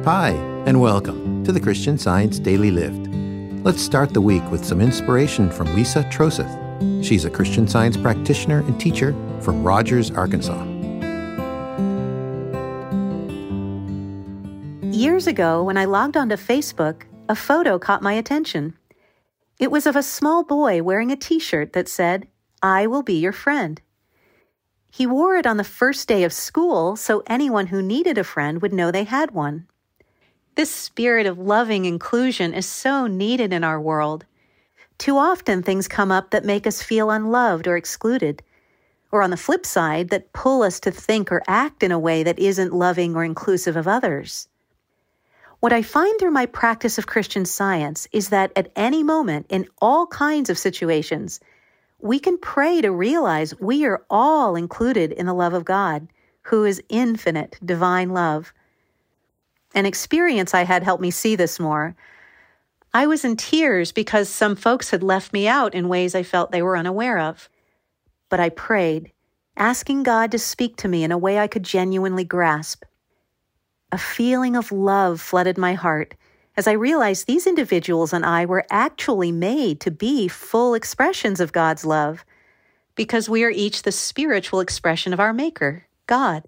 Hi, and welcome to the Christian Science Daily Lift. Let's start the week with some inspiration from Lisa Troseth. She's a Christian Science practitioner and teacher from Rogers, Arkansas. Years ago, when I logged onto Facebook, a photo caught my attention. It was of a small boy wearing a t-shirt that said, "I will be your friend." He wore it on the first day of school so anyone who needed a friend would know they had one. This spirit of loving inclusion is so needed in our world. Too often things come up that make us feel unloved or excluded, or on the flip side, that pull us to think or act in a way that isn't loving or inclusive of others. What I find through my practice of Christian Science is that at any moment, in all kinds of situations, we can pray to realize we are all included in the love of God, who is infinite, divine love. An experience I had helped me see this more. I was in tears because some folks had left me out in ways I felt they were unaware of. But I prayed, asking God to speak to me in a way I could genuinely grasp. A feeling of love flooded my heart as I realized these individuals and I were actually made to be full expressions of God's love, because we are each the spiritual expression of our Maker, God.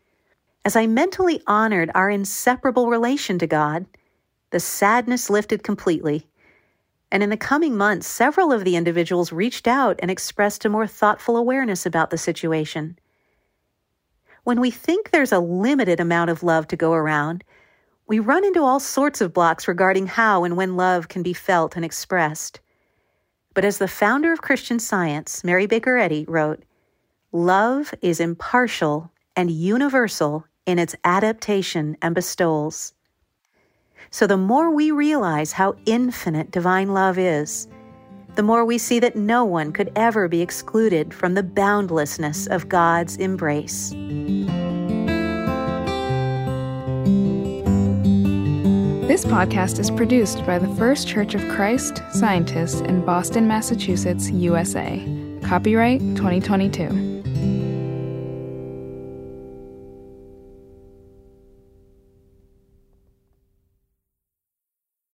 As I mentally honored our inseparable relation to God, the sadness lifted completely. And in the coming months, several of the individuals reached out and expressed a more thoughtful awareness about the situation. When we think there's a limited amount of love to go around, we run into all sorts of blocks regarding how and when love can be felt and expressed. But as the founder of Christian Science, Mary Baker Eddy, wrote, "Love is impartial and universal in its adaptation and bestowals." So the more we realize how infinite divine love is, the more we see that no one could ever be excluded from the boundlessness of God's embrace. This podcast is produced by the First Church of Christ Scientists in Boston, Massachusetts, USA. Copyright 2022.